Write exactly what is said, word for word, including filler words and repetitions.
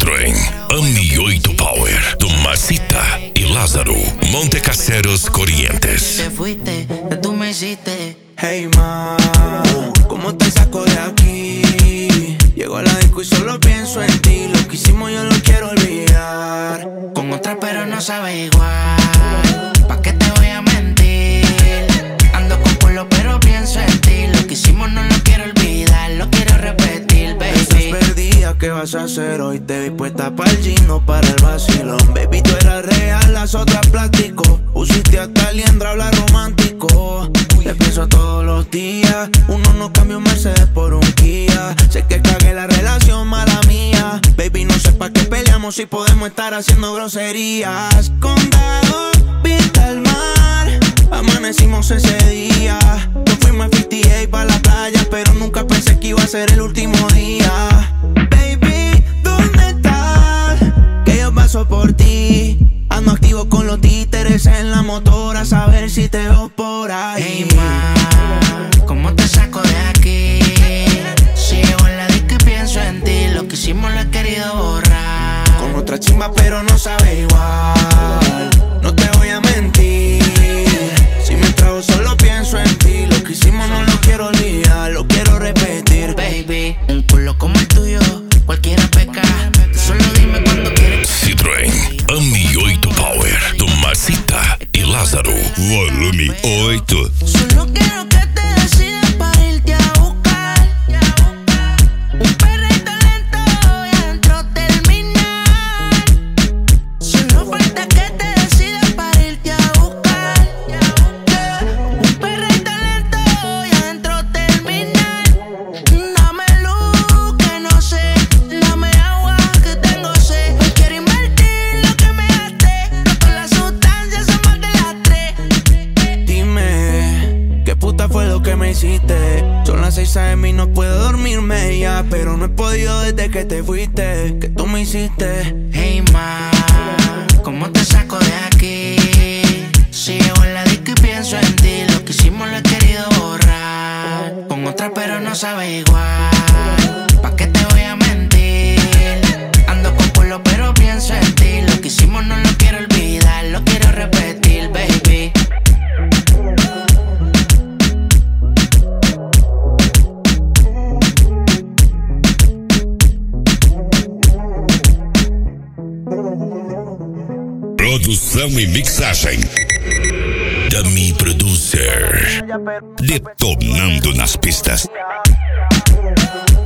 Citroën, AMI oito Power, Tomasita y Lázaro, Montecaseros, Corrientes. Te fuiste, que tú me hiciste. Hey ma, ¿cómo te saco de aquí? Llego a la disco y solo pienso en ti. Lo que hicimos yo lo quiero olvidar. Con otra pero no sabe igual. ¿Pa' qué te voy a mentir? Ando con culo pero pienso en ti. Lo que hicimos no lo quiero olvidar, lo quiero repetir, baby. Estás perdida, ¿qué vas a hacer hoy? Te vi puesta pa'l gino, para el vacilón. Baby, tú eras real, las otras plástico. Pusiste hasta liendra, habla romántico. Te pienso todos los días. Uno no cambia un Mercedes por un Kia. Sé que cagué la relación, mala mía. Baby, no sé pa' qué peleamos si podemos estar haciendo groserías. Condado, vista al mar. Amanecimos ese día. Nos fuimos a cincuenta y ocho pa' la playa, pero nunca pensé que iba a ser el último día. Baby, ¿dónde estás? Que yo paso por ti. Ando activo con los títeres en la motora, a saber si te veo por ahí. Hey ma, ¿cómo te saco de aquí? Si llego en la disco y pienso en ti. Lo que hicimos lo he querido borrar. Con otra chimba pero no sabe igual. No te voy a mentir. Si me trago solo pienso en ti. Lo que hicimos no lo quiero olvidar, lo quiero repetir. Baby, un culo como el tuyo, cualquiera peca. Solo dime cuando quieres. Citroën, AMI oito Power, Tomasita y Lázaro, volume oito. Solo quiero que te decidas para irte a buscar. Un perrito lento y adentro terminar. Solo falta que te decidas para irte a buscar. Un perrito lento y adentro terminar. Dame luz que no sé, dame agua que tengo sed. Hoy quiero invertir lo que me gasté. No con las sustancias son más de las tres. Dime, ¿qué puta fue lo que me hiciste? Son las seis a eme y no puedo dormirme ya. Pero no he podido desde que te fuiste. ¿Qué tú me hiciste? Hey ma, ¿cómo te saco de aquí? Si llego en la disco y pienso en ti. Lo que hicimos lo he querido borrar. Con otra pero no sabe igual. ¿Pa' qué te voy a mentir? Ando con culo pero pienso en ti. Lo que hicimos no lo quiero olvidar, lo quiero repetir, baby. Produção e mixagem Dummy Producer, detonando nas pistas.